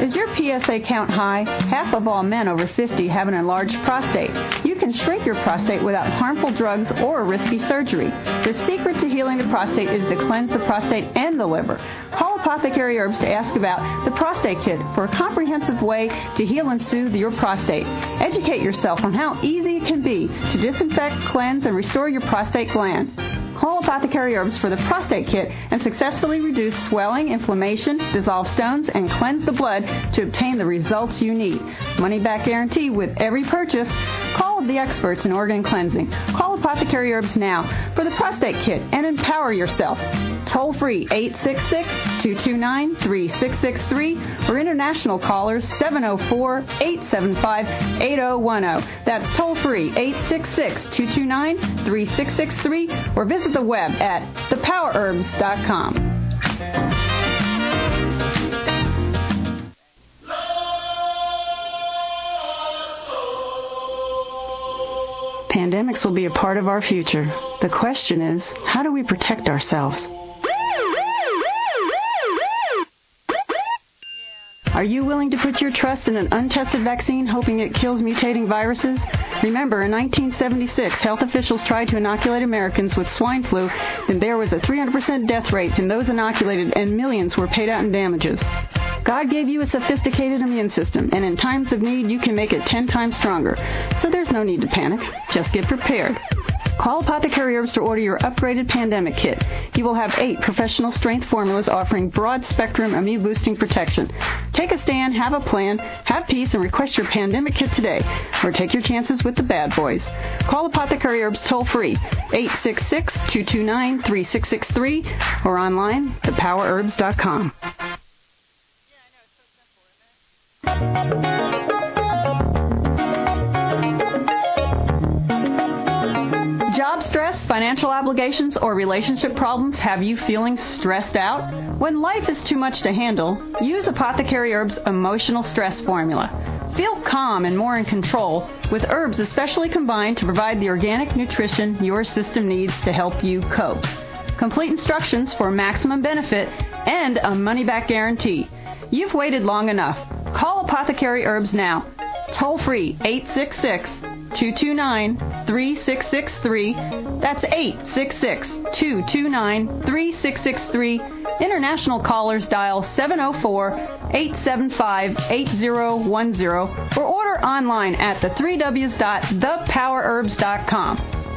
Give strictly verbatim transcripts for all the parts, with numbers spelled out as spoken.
Is your P S A count high? Half of all men over fifty have an enlarged prostate. You can shrink your prostate without harmful drugs or risky surgery. The secret to healing the prostate is to cleanse the prostate and the liver. Call Apothecary Herbs to ask about the Prostate Kit for a comprehensive way to heal and soothe your prostate. Educate yourself on how easy it can be to disinfect, cleanse, and restore your prostate gland. Call Apothecary Herbs for the Prostate Kit and successfully reduce swelling, inflammation, dissolve stones, and cleanse the blood to obtain the results you need. Money back guarantee with every purchase. Call the experts in organ cleansing. Call Apothecary Herbs now for the Prostate Kit and empower yourself. Toll free eight six six, two two nine, three six six three or international callers seven oh four, eight seven five, eight oh one oh. That's toll free eight six six, two two nine, three six six three or visit the web at the power herbs dot com. Pandemics will be a part of our future. The question is, how do we protect ourselves? Are you willing to put your trust in an untested vaccine hoping it kills mutating viruses? Remember, in nineteen seventy-six, health officials tried to inoculate Americans with swine flu, and there was a three hundred percent death rate in those inoculated, and millions were paid out in damages. God gave you a sophisticated immune system, and in times of need, you can make it ten times stronger. So there's no need to panic. Just get prepared. Call Apothecary Herbs to order your upgraded pandemic kit. You will have eight professional strength formulas offering broad-spectrum immune-boosting protection. Take a stand, have a plan, have peace, and request your pandemic kit today. Or take your chances with the bad boys. Call Apothecary Herbs toll-free, eight six six, two two nine, three six six three, or online, the power herbs dot com. Job stress, financial obligations, or relationship problems have you feeling stressed out? When life is too much to handle, use Apothecary Herbs Emotional Stress Formula. Feel calm and more in control with herbs especially combined to provide the organic nutrition your system needs to help you cope. Complete instructions for maximum benefit and a money-back guarantee. You've waited long enough. Call Apothecary Herbs now. Toll free eight six six, two two nine, three six six three. That's eight six six, two two nine, three six six three. International callers dial seven oh four, eight seven five, eight oh one oh or order online at the three W's dot the power herbs dot com.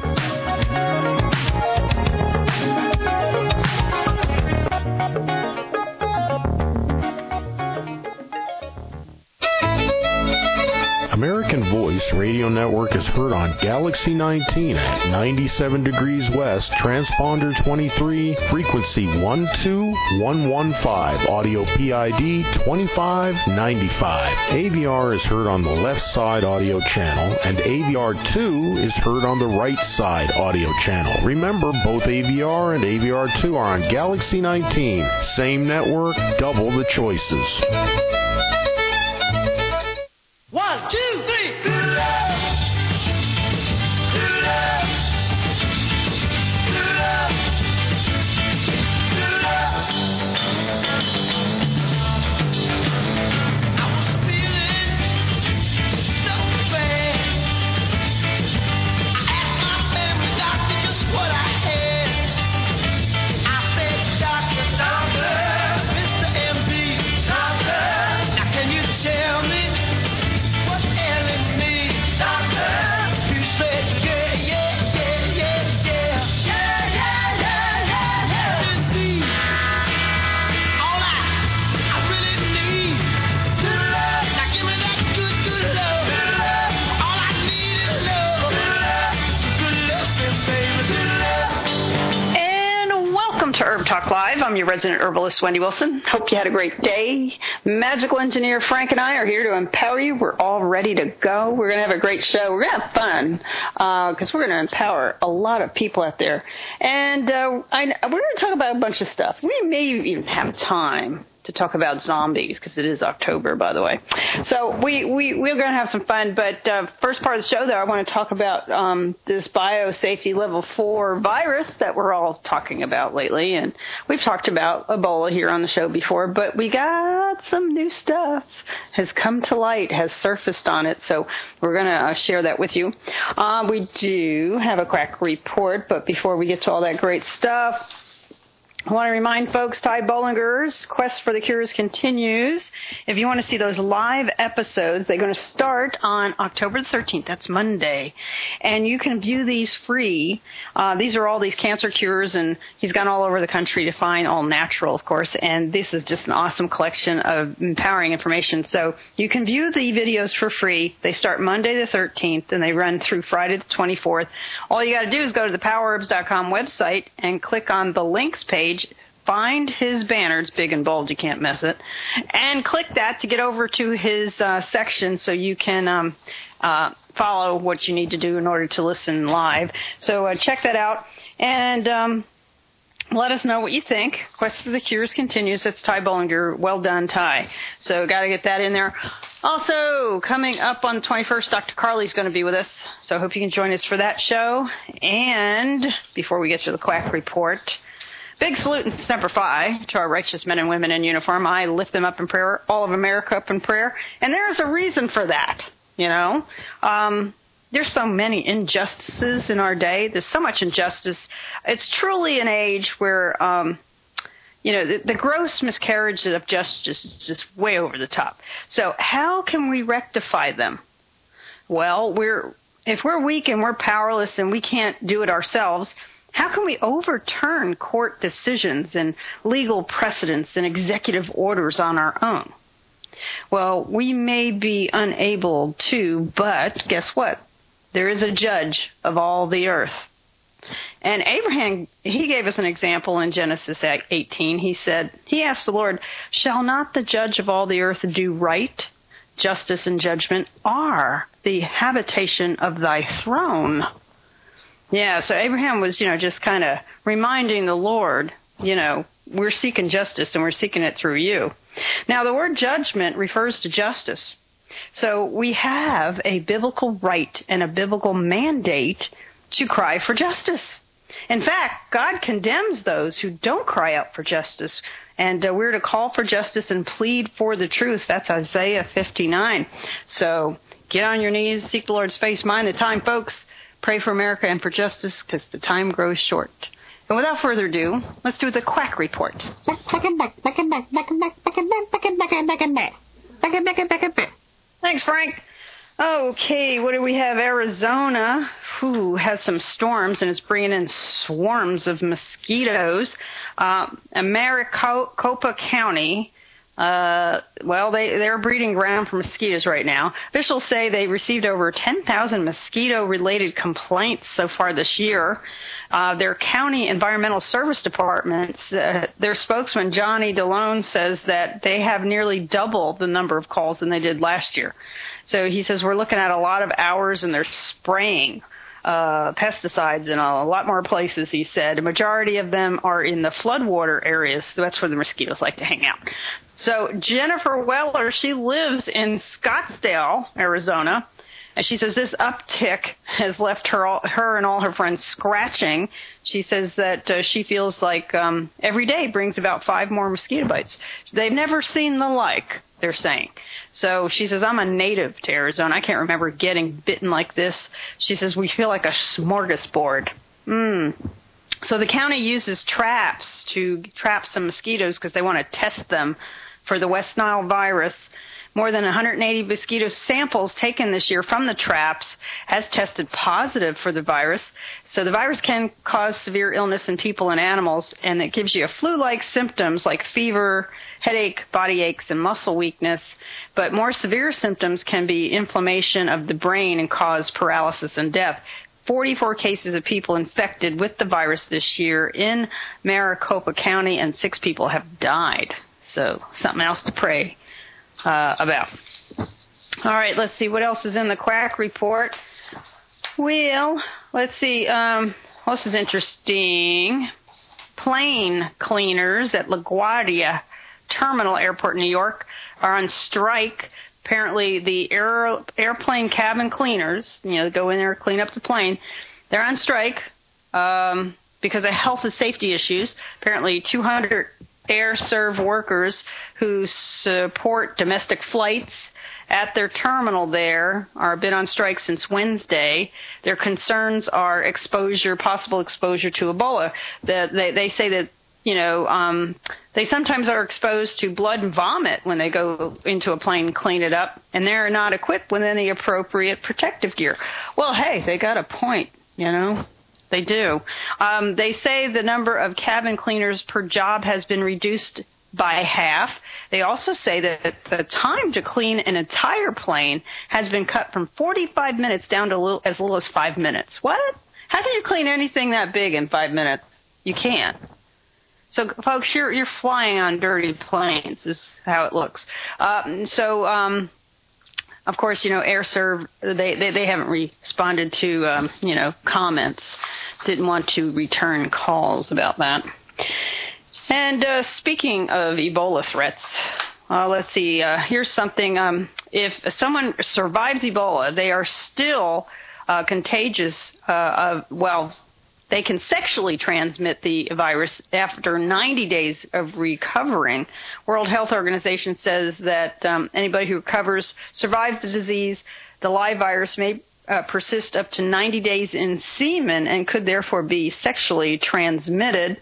American Voice Radio Network is heard on Galaxy nineteen at ninety-seven degrees west, transponder twenty-three, frequency one two one one five, audio P I D twenty-five ninety-five. A V R is heard on the left side audio channel, and A V R two is heard on the right side audio channel. Remember, both A V R and A V R two are on Galaxy nineteen. Same network, double the choices. One, two, three. Talk Live. I'm your resident herbalist, Wendy Wilson. Hope you had a great day. Magical engineer Frank and I are here to empower you. We're all ready to go. We're going to have a great show. We're going to have fun because uh, we're going to empower a lot of people out there. And uh, I, we're going to talk about a bunch of stuff. We may even have time to talk about zombies, because it is October, by the way. So we, we, we're going to have some fun, but uh, first part of the show, though, I want to talk about um, this biosafety level four virus that we're all talking about lately, and we've talked about Ebola here on the show before, but we got some new stuff has come to light, has surfaced on it, so we're going to uh, share that with you. Uh, we do have a quack report, but before we get to all that great stuff, I want to remind folks, Ty Bollinger's Quest for the Cures continues. If you want to see those live episodes, they're going to start on October the thirteenth. That's Monday. And you can view these free. Uh, these are all these cancer cures, and he's gone all over the country to find all natural, of course. And this is just an awesome collection of empowering information. So you can view the videos for free. They start Monday the thirteenth, and they run through Friday the twenty-fourth. All you got to do is go to the power herbs dot com website and click on the links page. Find his banner, it's big and bold, you can't miss it, and click that to get over to his uh, section so you can um, uh, follow what you need to do in order to listen live. So uh, check that out, and um, let us know what you think. Quest for the Cures continues. That's Ty Bollinger. Well done, Ty. So got to get that in there. Also, coming up on the twenty-first, Doctor Carly's going to be with us, so I hope you can join us for that show. And before we get to the quack report, big salute and Semper Fi to our righteous men and women in uniform. I lift them up in prayer, all of America up in prayer. And there's a reason for that, you know. Um, there's so many injustices in our day. There's so much injustice. It's truly an age where, um, you know, the, the gross miscarriage of justice is just way over the top. So how can we rectify them? Well, we're if we're weak and we're powerless and we can't do it ourselves, how can we overturn court decisions and legal precedents and executive orders on our own? Well, we may be unable to, but guess what? There is a judge of all the earth. And Abraham, he gave us an example in Genesis eighteen. He said, he asked the Lord, shall not the judge of all the earth do right? Justice and judgment are the habitation of thy throne. Yeah, so Abraham was, you know, just kind of reminding the Lord, you know, we're seeking justice and we're seeking it through you. Now, the word judgment refers to justice. So we have a biblical right and a biblical mandate to cry for justice. In fact, God condemns those who don't cry out for justice. And uh, we're to call for justice and plead for the truth. That's Isaiah fifty-nine. So get on your knees, seek the Lord's face, mind the time, folks. Pray for America and for justice, because the time grows short. And without further ado, let's do the quack report. Thanks, Frank. Okay, what do we have? Arizona, who has some storms, and it's bringing in swarms of mosquitoes. Uh, Maricopa County, Uh, well, they, they're a breeding ground for mosquitoes right now. Officials say they received over ten thousand mosquito-related complaints so far this year. Uh, their county environmental service department, uh, their spokesman, Johnny DeLone, says that they have nearly double the number of calls than they did last year. So he says we're looking at a lot of hours, and they're spraying Uh, pesticides in a lot more places, he said. A majority of them are in the floodwater areas. That's where the mosquitoes like to hang out. So Jennifer Weller, she lives in Scottsdale, Arizona, and she says this uptick has left her, all, her and all her friends scratching. She says that uh, she feels like um, every day brings about five more mosquito bites. They've never seen the like, they're saying. So she says, I'm a native to Arizona. I can't remember getting bitten like this. She says, we feel like a smorgasbord. Mm. So the county uses traps to trap some mosquitoes because they want to test them for the West Nile virus. More than one hundred eighty mosquito samples taken this year from the traps has tested positive for the virus. So the virus can cause severe illness in people and animals, and it gives you a flu-like symptoms like fever, headache, body aches, and muscle weakness. But more severe symptoms can be inflammation of the brain and cause paralysis and death. forty-four cases of people infected with the virus this year in Maricopa County, and six people have died. So something else to pray Uh, about. All right, let's see what else is in the quack report. Well, let's see. Um, this is interesting. Plane cleaners at LaGuardia Terminal Airport in New York are on strike. Apparently, the air, airplane cabin cleaners, you know, go in there, clean up the plane, they're on strike um, because of health and safety issues. Apparently, two hundred Air Serv workers who support domestic flights at their terminal there are been on strike since Wednesday. Their concerns are exposure, possible exposure to Ebola. The, they, they say that, you know, um, they sometimes are exposed to blood and vomit when they go into a plane and clean it up, and they're not equipped with any appropriate protective gear. Well, hey, they got a point, you know. They do. Um, they say the number of cabin cleaners per job has been reduced by half. They also say that the time to clean an entire plane has been cut from forty-five minutes down to little, as little as five minutes. What? How can you clean anything that big in five minutes? You can't. So, folks, you're, you're flying on dirty planes is how it looks. Uh, so, um, of course, you know, Air Serv, they, they, they haven't responded to, um, you know, comments. Didn't want to return calls about that. And uh, speaking of Ebola threats, uh, let's see, uh, here's something. Um, if someone survives Ebola, they are still uh, contagious, uh, of, well, they can sexually transmit the virus after ninety days of recovering. World Health Organization says that um, anybody who recovers, survives the disease, the live virus may uh, persist up to ninety days in semen and could therefore be sexually transmitted.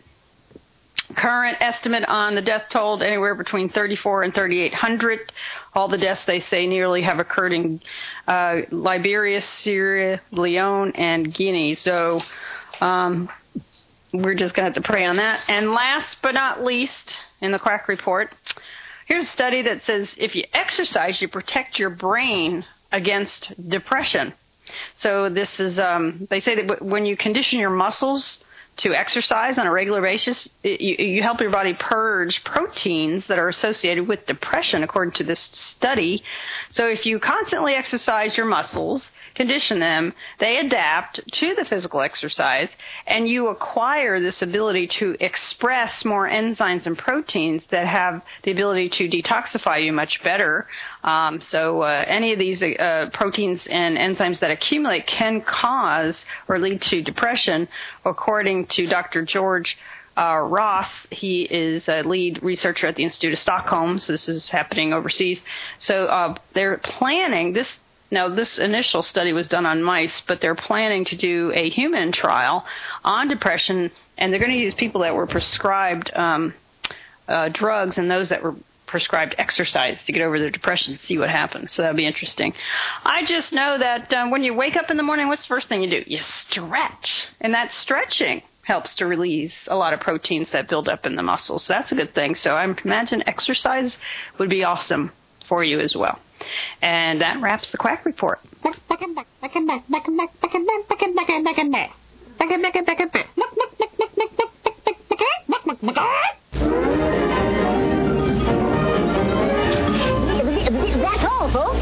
Current estimate on the death toll, anywhere between thirty-four and thirty-eight hundred. All the deaths, they say, nearly have occurred in uh, Liberia, Sierra Leone, and Guinea. So um, we're just going to have to pray on that. And last but not least, in the Quack Report, here's a study that says if you exercise, you protect your brain against depression. So this is, um, they say that when you condition your muscles to exercise on a regular basis, you, you help your body purge proteins that are associated with depression, according to this study. So if you constantly exercise your muscles, condition them, they adapt to the physical exercise, and you acquire this ability to express more enzymes and proteins that have the ability to detoxify you much better. Um, so uh, any of these uh, proteins and enzymes that accumulate can cause or lead to depression, according to Doctor George Uh, Ross. He is a lead researcher at the Institute of Stockholm, so this is happening overseas. So uh, they're planning this. Now, this initial study was done on mice, but they're planning to do a human trial on depression, and they're going to use people that were prescribed um, uh, drugs and those that were prescribed exercise to get over their depression, see what happens. So that'll be interesting. I just know that um, when you wake up in the morning, what's the first thing you do? You stretch, and that stretching helps to release a lot of proteins that build up in the muscles. So that's a good thing. So I imagine exercise would be awesome for you as well. And that wraps the Quack Report. That's all, folks.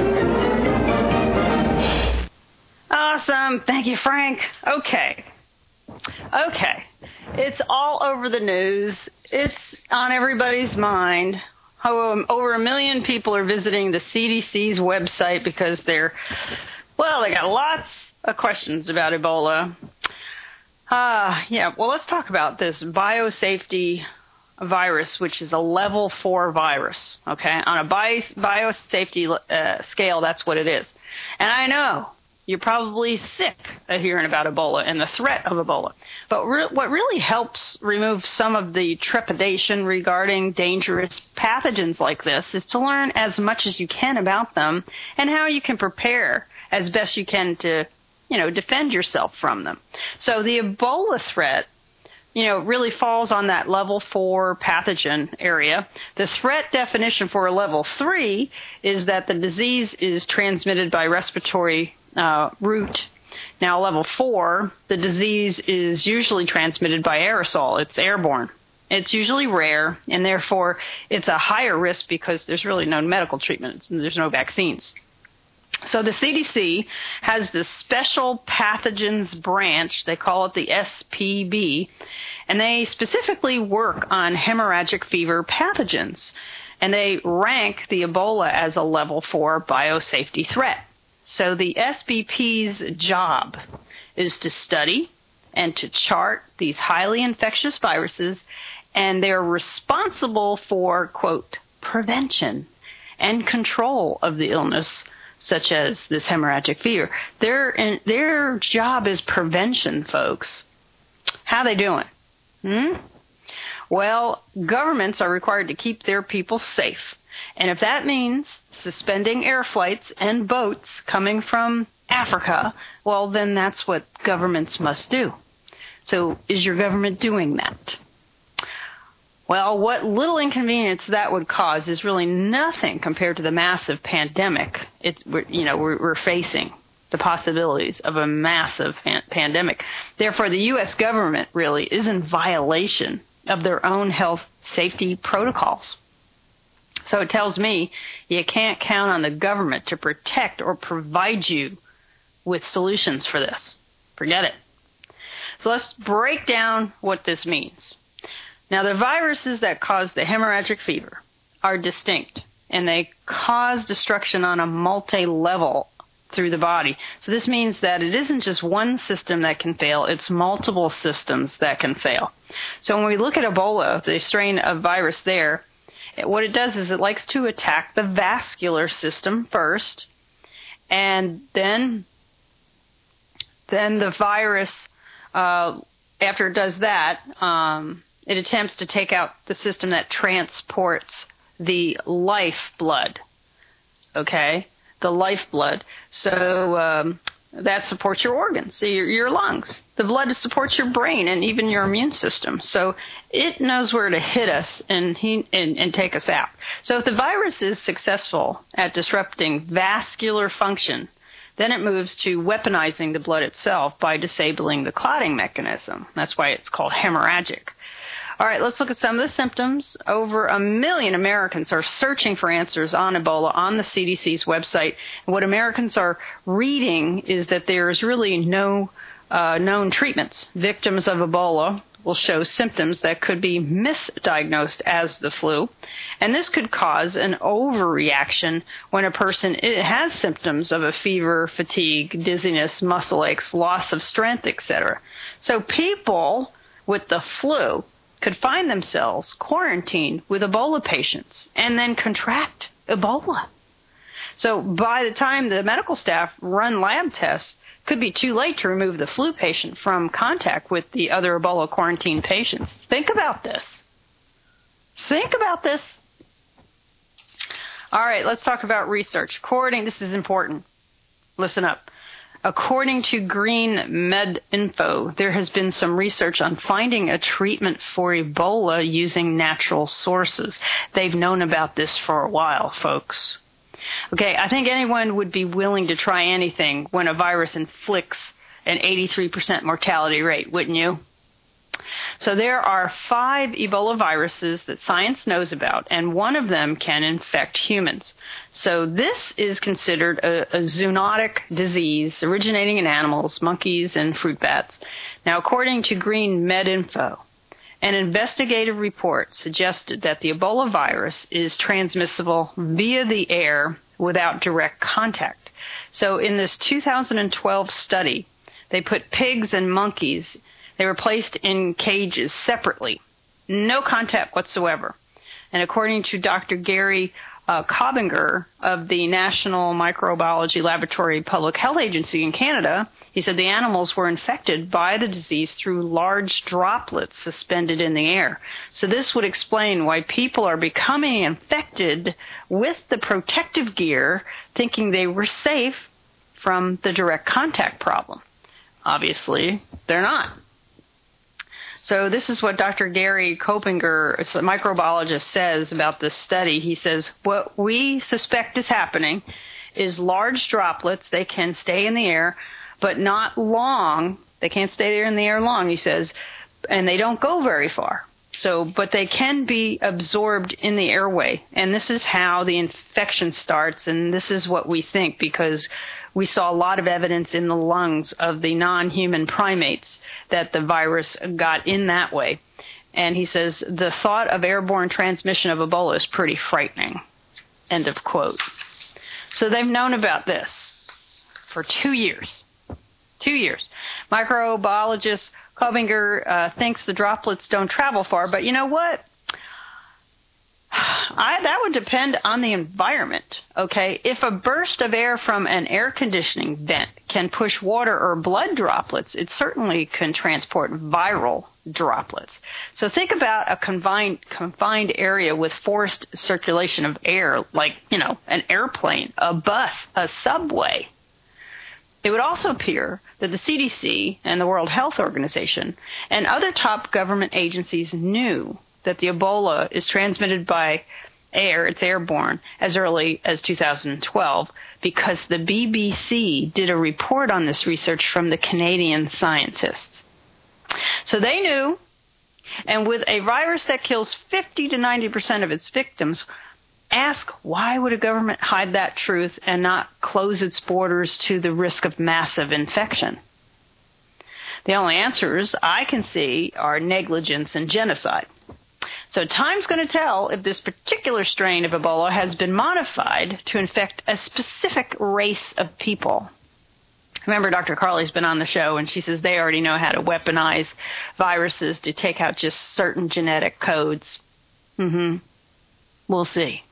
Awesome. Thank you, Frank. Okay. Okay. It's all over the news. It's on everybody's mind. Um, over a million people are visiting the C D C's website because they're, well, they got lots of questions about Ebola. Uh, yeah, well, let's talk about this biosafety virus, which is a level four virus, okay? On a bio, biosafety uh, scale, that's what it is. And I know you're probably sick of hearing about Ebola and the threat of Ebola. But re- what really helps remove some of the trepidation regarding dangerous pathogens like this is to learn as much as you can about them and how you can prepare as best you can to, you know, defend yourself from them. So the Ebola threat, you know, really falls on that level four pathogen area. The threat definition for a level three is that the disease is transmitted by respiratory Uh, route. Now, level four, the disease is usually transmitted by aerosol. It's airborne. It's usually rare, and therefore it's a higher risk because there's really no medical treatment. There's no vaccines. So the C D C has this special pathogens branch, they call it the S P B, and they specifically work on hemorrhagic fever pathogens, and they rank the Ebola as a level four biosafety threat. So the S B P's job is to study and to chart these highly infectious viruses, and they're responsible for, quote, prevention and control of the illness, such as this hemorrhagic fever. Their, their job is prevention, folks. How they doing? Hmm? Well, governments are required to keep their people safe. And if that means suspending air flights and boats coming from Africa, well, then that's what governments must do. So is your government doing that? Well, what little inconvenience that would cause is really nothing compared to the massive pandemic it's, we're, you know, we're, we're facing, the possibilities of a massive pan- pandemic. Therefore, the U S government really is in violation of their own health safety protocols. So it tells me you can't count on the government to protect or provide you with solutions for this. Forget it. So let's break down what this means. Now, the viruses that cause the hemorrhagic fever are distinct, and they cause destruction on a multi-level through the body. So this means that it isn't just one system that can fail, it's multiple systems that can fail. So when we look at Ebola, the strain of virus there, what it does is it likes to attack the vascular system first, and then, then the virus, uh, after it does that, um, it attempts to take out the system that transports the lifeblood, okay, the lifeblood. So um, that supports your organs, so your, your lungs. The blood supports your brain and even your immune system. So it knows where to hit us and, he, and, and take us out. So if the virus is successful at disrupting vascular function, then it moves to weaponizing the blood itself by disabling the clotting mechanism. That's why it's called hemorrhagic. All right, let's look at some of the symptoms. Over a million Americans are searching for answers on Ebola on the C D C's website. And what Americans are reading is that there is really no uh, known treatments. Victims of Ebola will show symptoms that could be misdiagnosed as the flu. And this could cause an overreaction when a person has symptoms of a fever, fatigue, dizziness, muscle aches, loss of strength, et cetera. So people with the flu could find themselves quarantined with Ebola patients and then contract Ebola. So by the time the medical staff run lab tests, it could be too late to remove the flu patient from contact with the other Ebola quarantine patients. Think about this. Think about this. All right, let's talk about research. According, this is important. Listen up. According to Green Med Info, there has been some research on finding a treatment for Ebola using natural sources. They've known about this for a while, folks. Okay, I think anyone would be willing to try anything when a virus inflicts an eighty-three percent mortality rate, wouldn't you? So there are five Ebola viruses that science knows about, and one of them can infect humans. So this is considered a, a zoonotic disease originating in animals, monkeys, and fruit bats. Now, according to Green Med Info, an investigative report suggested that the Ebola virus is transmissible via the air without direct contact. So in this two thousand twelve study, they put pigs and monkeys. They were placed in cages separately, no contact whatsoever. And according to Doctor Gary uh, Kobinger of the National Microbiology Laboratory Public Health Agency in Canada, he said the animals were infected by the disease through large droplets suspended in the air. So this would explain why people are becoming infected with the protective gear, thinking they were safe from the direct contact problem. Obviously, they're not. So this is what Doctor Gary Kobinger, a microbiologist, says about this study. He says, what we suspect is happening is large droplets. They can stay in the air, but not long. They can't stay there in the air long, he says, and they don't go very far. So, but they can be absorbed in the airway, and this is how the infection starts, and this is what we think because we saw a lot of evidence in the lungs of the non-human primates that the virus got in that way. And he says, the thought of airborne transmission of Ebola is pretty frightening. End of quote. So they've known about this for two years. Two years. Microbiologist Kobinger uh, thinks the droplets don't travel far, but you know what? I, that would depend on the environment, okay? If a burst of air from an air conditioning vent can push water or blood droplets, it certainly can transport viral droplets. So think about a confined, confined area with forced circulation of air, like, you know, an airplane, a bus, a subway. It would also appear that the C D C and the World Health Organization and other top government agencies knew that the Ebola is transmitted by air, it's airborne, as early as two thousand twelve because the B B C did a report on this research from the Canadian scientists. So they knew, and with a virus that kills fifty to ninety percent of its victims, ask why would a government hide that truth and not close its borders to the risk of massive infection? The only answers I can see are negligence and genocide. So time's going to tell if this particular strain of Ebola has been modified to infect a specific race of people. Remember, Doctor Carley's been on the show, and she says they already know how to weaponize viruses to take out just certain genetic codes. Mm-hmm. We'll see.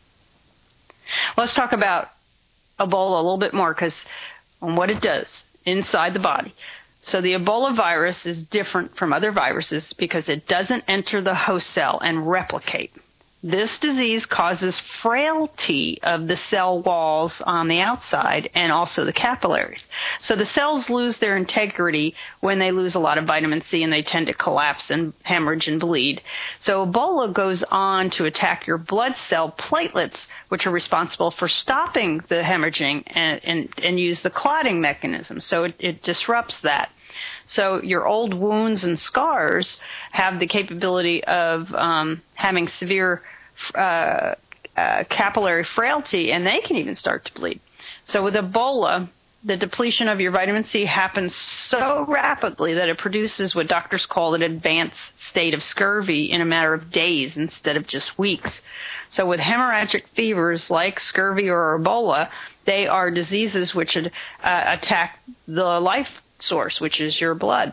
Let's talk about Ebola a little bit more because on what it does inside the body. So the Ebola virus is different from other viruses because it doesn't enter the host cell and replicate. This disease causes frailty of the cell walls on the outside and also the capillaries. So the cells lose their integrity when they lose a lot of vitamin C, and they tend to collapse and hemorrhage and bleed. So Ebola goes on to attack your blood cell platelets, which are responsible for stopping the hemorrhaging and, and, and use the clotting mechanism. So it, it disrupts that. So your old wounds and scars have the capability of um, having severe uh, uh, capillary frailty, and they can even start to bleed. So with Ebola, the depletion of your vitamin C happens so rapidly that it produces what doctors call an advanced state of scurvy in a matter of days instead of just weeks. So with hemorrhagic fevers like scurvy or Ebola, they are diseases which uh, attack the life source, which is your blood.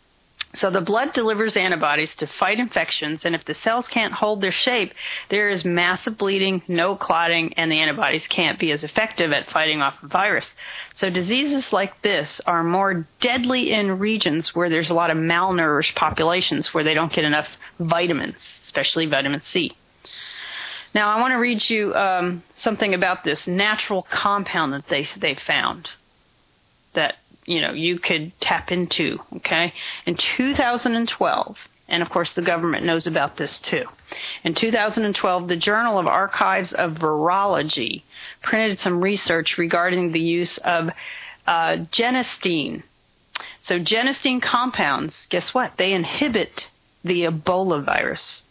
So the blood delivers antibodies to fight infections, and if the cells can't hold their shape, there is massive bleeding, no clotting, and the antibodies can't be as effective at fighting off a virus. So diseases like this are more deadly in regions where there's a lot of malnourished populations where they don't get enough vitamins, especially vitamin C. Now, I want to read you um, something about this natural compound that they they found that you know, you could tap into, okay? In two thousand twelve, and of course the government knows about this too. In two thousand twelve, the Journal of Archives of Virology printed some research regarding the use of uh, genistein. So genistein compounds, guess what? They inhibit the Ebola virus.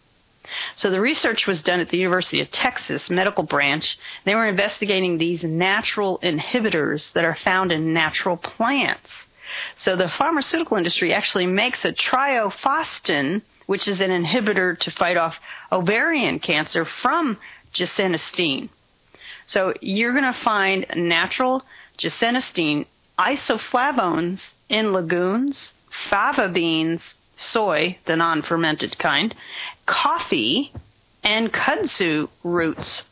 So the research was done at the University of Texas Medical Branch. They were investigating these natural inhibitors that are found in natural plants. So the pharmaceutical industry actually makes a triofostin, which is an inhibitor to fight off ovarian cancer, from genistein. So you're going to find natural genistein isoflavones in legumes, fava beans, soy, the non-fermented kind, coffee, and kudzu roots.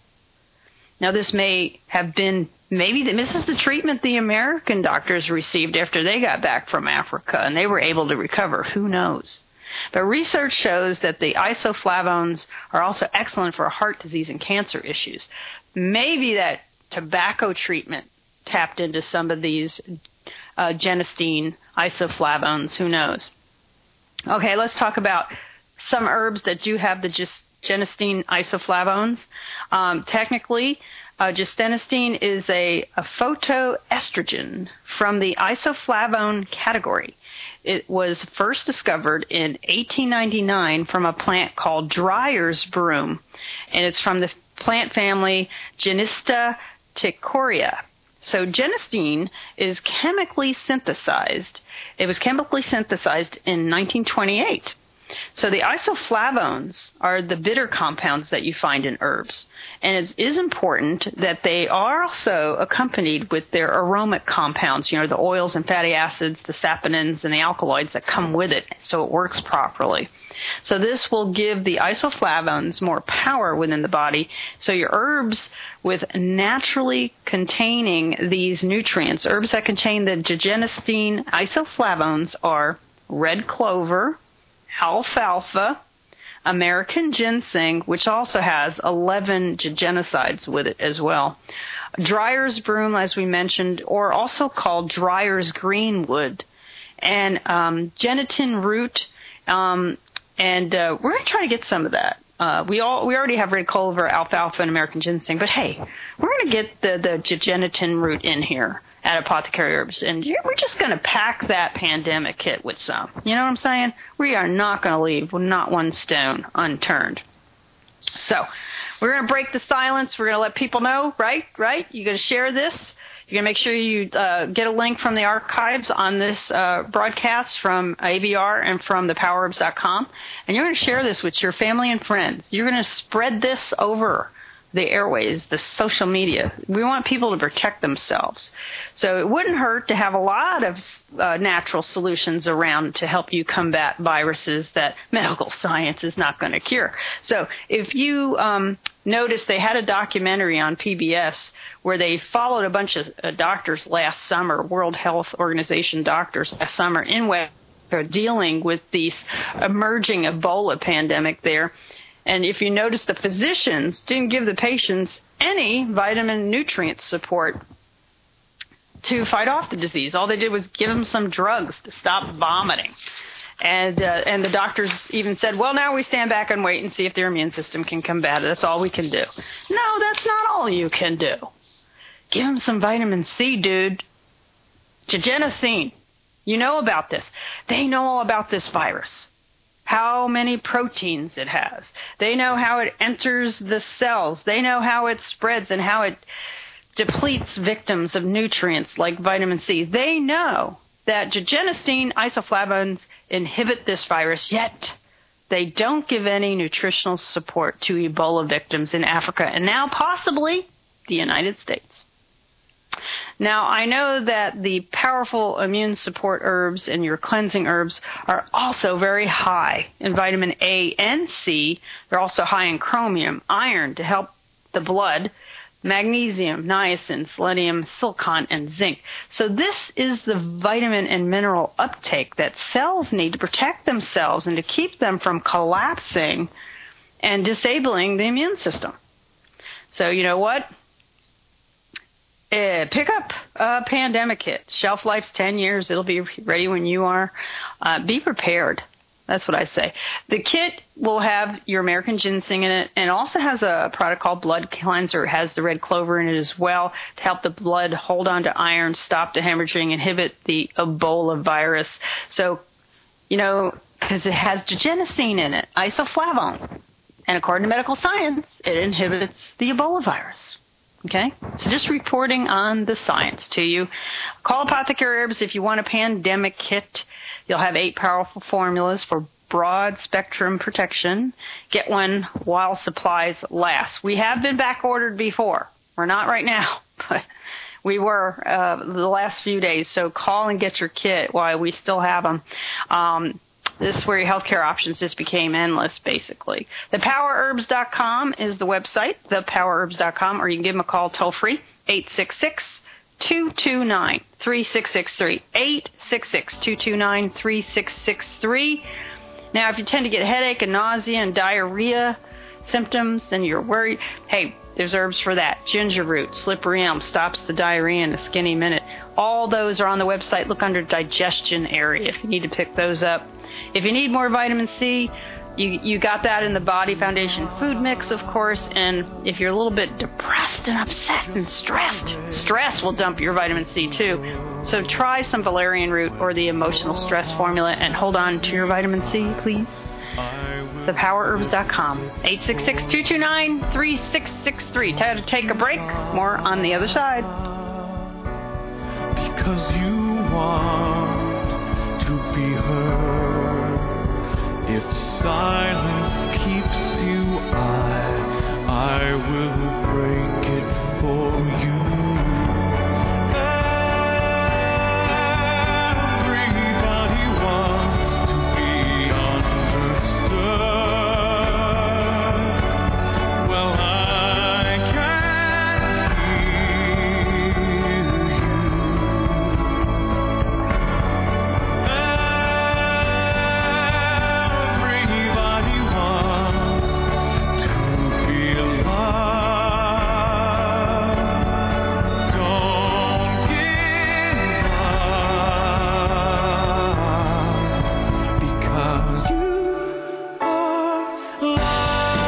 Now, this may have been, maybe this is the treatment the American doctors received after they got back from Africa, and they were able to recover. Who knows? But research shows that the isoflavones are also excellent for heart disease and cancer issues. Maybe that tobacco treatment tapped into some of these uh, genistein isoflavones. Who knows? Okay, let's talk about some herbs that do have the genistein isoflavones. Um, technically, Uh, gestanistin is a, a phytoestrogen from the isoflavone category. It was first discovered in eighteen ninety-nine from a plant called Dryer's broom, and it's from the plant family Genista tichoria. So genistein is chemically synthesized. It was chemically synthesized in nineteen twenty-eight. So the isoflavones are the bitter compounds that you find in herbs. And it is important that they are also accompanied with their aromatic compounds, you know, the oils and fatty acids, the saponins, and the alkaloids that come with it, so it works properly. So this will give the isoflavones more power within the body. So your herbs with naturally containing these nutrients, herbs that contain the genistein isoflavones are red clover, alfalfa, American ginseng, which also has eleven gegenicides with it as well. Dryer's broom, as we mentioned, or also called Dryer's greenwood, and um, genitin root, um, and uh, we're going to try to get some of that. Uh, we all we already have red clover, alfalfa, and American ginseng, but hey, we're going to get the, the genitin root in here at Apothecary Herbs, and we're just going to pack that pandemic kit with some. You know what I'm saying? We are not going to leave not one stone unturned. So we're going to break the silence. We're going to let people know, right? Right? You're going to share this. You're going to make sure you uh, get a link from the archives on this uh, broadcast from A V R and from the power herbs dot com, and you're going to share this with your family and friends. You're going to spread this over the airways, the social media. We want people to protect themselves. So it wouldn't hurt to have a lot of uh, natural solutions around to help you combat viruses that medical science is not going to cure. So if you um, notice, they had a documentary on P B S where they followed a bunch of uh, doctors last summer, World Health Organization doctors last summer in West Africa, dealing with the emerging Ebola pandemic there. And if you notice, the physicians didn't give the patients any vitamin nutrient support to fight off the disease. All they did was give them some drugs to stop vomiting. And uh, and the doctors even said, well, now we stand back and wait and see if their immune system can combat it. That's all we can do. No, that's not all you can do. Give them some vitamin C, dude. Genistein. You know about this. They know all about this virus. How many proteins it has. They know how it enters the cells. They know how it spreads and how it depletes victims of nutrients like vitamin C. They know that genistein isoflavones inhibit this virus, yet they don't give any nutritional support to Ebola victims in Africa and now possibly the United States. Now, I know that the powerful immune support herbs and your cleansing herbs are also very high in vitamin A and C. They're also high in chromium, iron to help the blood, magnesium, niacin, selenium, silicon, and zinc. So this is the vitamin and mineral uptake that cells need to protect themselves and to keep them from collapsing and disabling the immune system. So you know what? Uh, pick up a pandemic kit. Shelf life's ten years. It'll be ready when you are. Uh, be prepared. That's what I say. The kit will have your American ginseng in it and also has a product called Blood Cleanser. It has the red clover in it as well to help the blood hold on to iron, stop the hemorrhaging, inhibit the Ebola virus. So, you know, because it has genistein in it, isoflavone. And according to medical science, it inhibits the Ebola virus. Okay, so just reporting on the science to you. Call Apothecary Herbs if you want a pandemic kit. You'll have eight powerful formulas for broad spectrum protection. Get one while supplies last. We have been back ordered before. We're not right now, but we were uh, the last few days. So call and get your kit while we still have them. Um, This is where your healthcare options just became endless, basically. the power herbs dot com is the website, the power herbs dot com, or you can give them a call toll-free, eight six six, two two nine, three six six three, eight six six, two two nine, three six six three. Now, if you tend to get headache and nausea and diarrhea symptoms and you're worried, hey, there's herbs for that. Ginger root, slippery elm, stops the diarrhea in a skinny minute. All those are on the website. Look under digestion area if you need to pick those up. If you need more vitamin C, You you got that in the Body Foundation food mix, of course, and if you're a little bit depressed and upset and stressed, stress will dump your vitamin C too. So try some valerian root or the emotional stress formula and hold on to your vitamin C, please. the power herbs dot com, eight six six, two two nine, three six six three. Time to take a break. More on the other side. Because you want to be heard. If silence keeps you, I, I will break it for you. Everybody wants to be understood. Well, I can hear Everybody wants to feel loved. Don't give up, because you are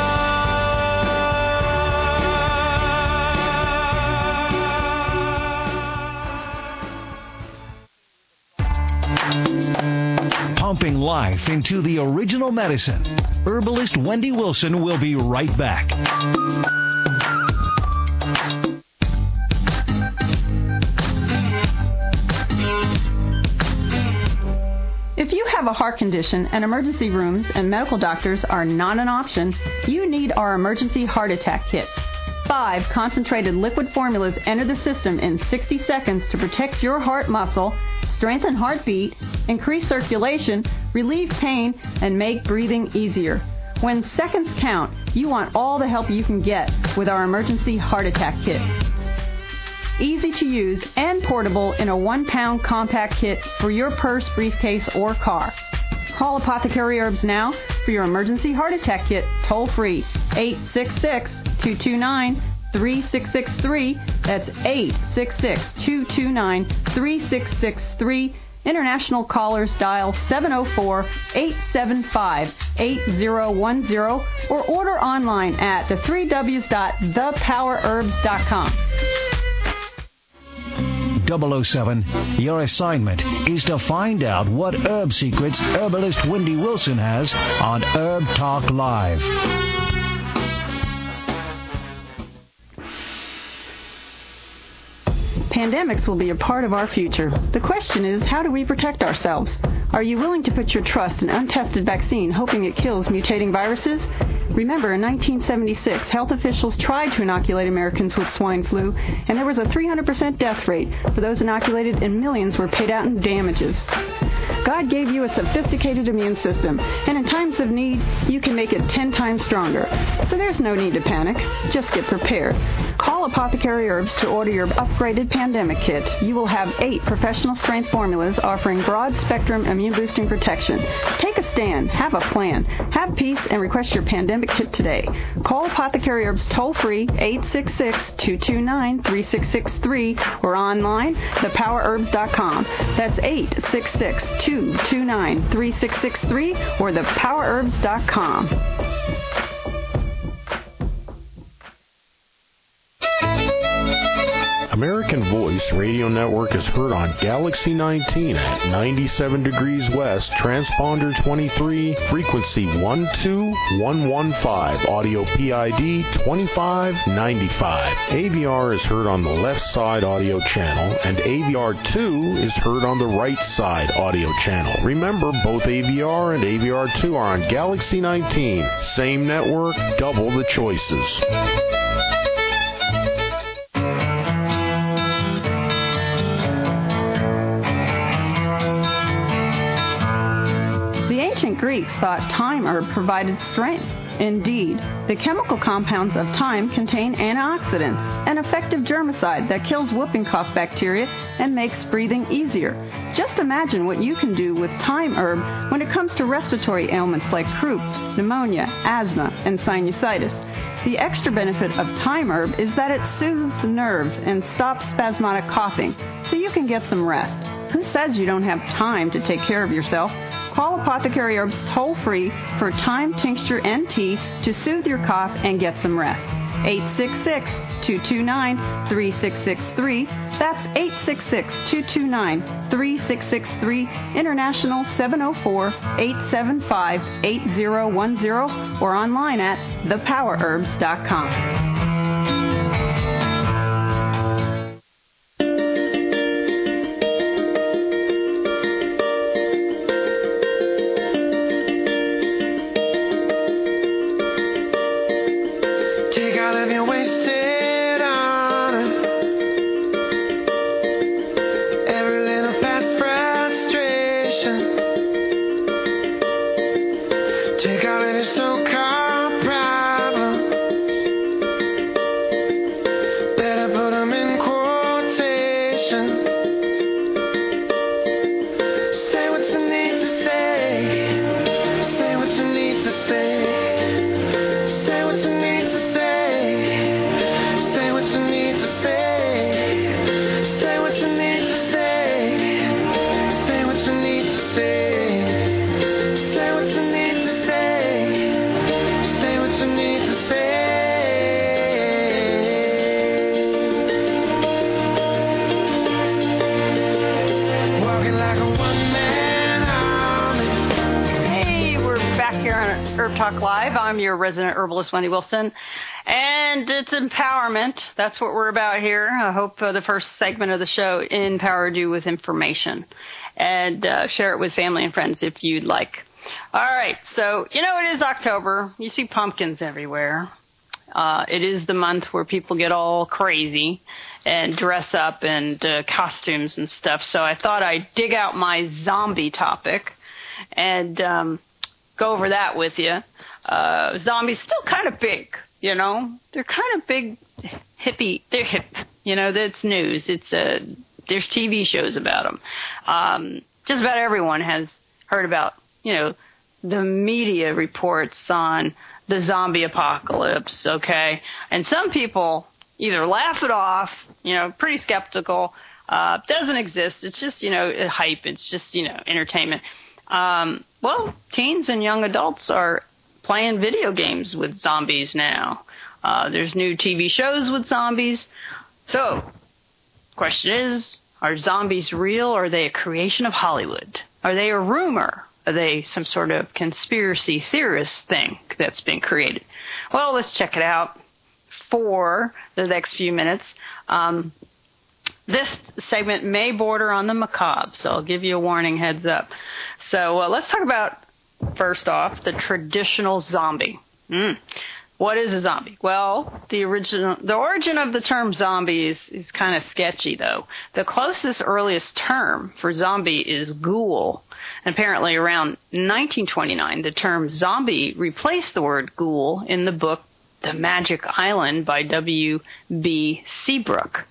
loved. Pumping life into the original medicine. Herbalist Wendy Wilson will be right back. If you have a heart condition and emergency rooms and medical doctors are not an option, you need our emergency heart attack kit. Five concentrated liquid formulas enter the system in sixty seconds to protect your heart muscle, strengthen heartbeat, increase circulation, relieve pain, and make breathing easier. When seconds count, you want all the help you can get with our emergency heart attack kit. Easy to use and portable in a one-pound compact kit for your purse, briefcase, or car. Call Apothecary Herbs now for your emergency heart attack kit, toll-free, eight six six, two two nine, three six six three. That's eight six six, two two nine, three six six three. International callers dial seven oh four, eight seven five, eight oh one oh or order online at the three W's dot the power herbs dot com. double oh seven, your assignment is to find out what herb secrets herbalist Wendy Wilson has on Herb Talk Live. Pandemics will be a part of our future. The question is, how do we protect ourselves? Are you willing to put your trust in untested vaccine, hoping it kills mutating viruses? Remember, in nineteen seventy-six, health officials tried to inoculate Americans with swine flu, and there was a three hundred percent death rate for those inoculated, and millions were paid out in damages. God gave you a sophisticated immune system, and in times of need, you can make it ten times stronger. So there's no need to panic. Just get prepared. Call Apothecary Herbs to order your upgraded pandemic kit. You will have eight professional strength formulas offering broad spectrum immune boosting protection. Take a stand. Have a plan. Have peace and request your pandemic kit today. Call Apothecary Herbs toll free, eight six six, two two nine, three six six three, or online, the power herbs dot com. That's eight six six, two two nine, three six six three or the power herbs dot com. American Voice Radio Network is heard on Galaxy nineteen at ninety-seven degrees west, transponder twenty-three, frequency one two one one five, audio P I D twenty-five ninety-five. A V R is heard on the left side audio channel, and A V R two is heard on the right side audio channel. Remember, both A V R and A V R two are on Galaxy nineteen. Same network, double the choices. Greeks thought thyme herb provided strength. Indeed, the chemical compounds of thyme contain antioxidants, an effective germicide that kills whooping cough bacteria and makes breathing easier. Just imagine what you can do with thyme herb when it comes to respiratory ailments like croup, pneumonia, asthma, and sinusitis. The extra benefit of thyme herb is that it soothes the nerves and stops spasmodic coughing, so you can get some rest. Who says you don't have time to take care of yourself? Call Apothecary Herbs toll-free for thyme tincture and tea to soothe your cough and get some rest. eight six six, two two nine, three six six three. That's eight six six, two two nine, three six six three. International seven oh four, eight seven five, eight oh one oh or online at the power herbs dot com. Live. I'm your resident herbalist, Wendy Wilson, and it's empowerment. That's what we're about here. I hope uh, the first segment of the show empowered you with information, and uh, share it with family and friends if you'd like. All right, so you know it is October. You see pumpkins everywhere. Uh, it is the month where people get all crazy and dress up and uh, costumes and stuff. So I thought I'd dig out my zombie topic and um, go over that with you. Uh, zombies still kind of big, you know. They're kind of big, hippie. They're hip, you know. That's news. It's uh, there's T V shows about them. Um, just about everyone has heard about, you know, the media reports on the zombie apocalypse. Okay, and some people either laugh it off, you know, pretty skeptical. Uh, doesn't exist. It's just, you know, hype. It's just, you know, entertainment. Um, well, teens and young adults are playing video games with zombies now. Uh, there's new T V shows with zombies. So, question is, are zombies real or are they a creation of Hollywood? Are they a rumor? Are they some sort of conspiracy theorist thing that's been created? Well, let's check it out for the next few minutes. Um, this segment may border on the macabre, so I'll give you a warning, heads up. So uh, let's talk about, first off, the traditional zombie. Mm. What is a zombie? Well, the original, the origin of the term zombie is, is kind of sketchy, though. The closest earliest term for zombie is ghoul. And apparently around nineteen twenty-nine, the term zombie replaced the word ghoul in the book The Magic Island by W B Seabrook.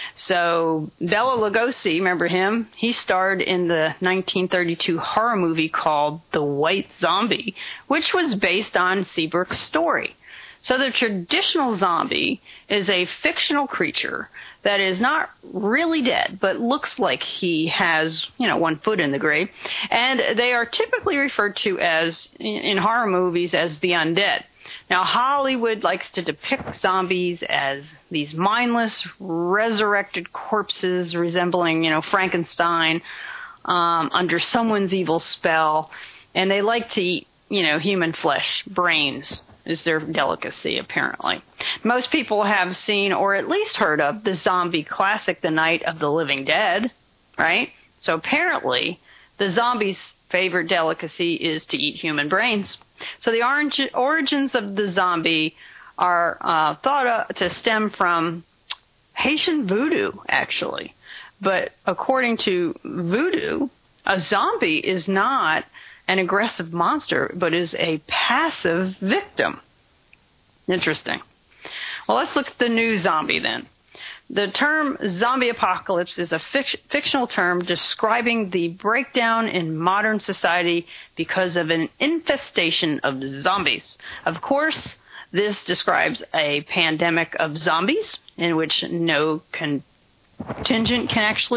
So Bela Lugosi, remember him? He starred in the nineteen thirty-two horror movie called The White Zombie, which was based on Seabrook's story. So the traditional zombie is a fictional creature that is not really dead, but looks like he has, you know, one foot in the grave. And they are typically referred to as, in horror movies, as the undead. Now, Hollywood likes to depict zombies as these mindless, resurrected corpses resembling, you know, Frankenstein um, under someone's evil spell. And they like to eat, you know, human flesh, brains is their delicacy, apparently. Most people have seen or at least heard of the zombie classic, The Night of the Living Dead, right? So apparently the zombie's favorite delicacy is to eat human brains. So the orange, origins of the zombie are uh, thought uh, to stem from Haitian voodoo, actually. But according to voodoo, a zombie is not an aggressive monster, but is a passive victim. Interesting. Well, let's look at the new zombie then. The term zombie apocalypse is a fic- fictional term describing the breakdown in modern society because of an infestation of zombies. Of course, this describes a pandemic of zombies in which no contingent can actually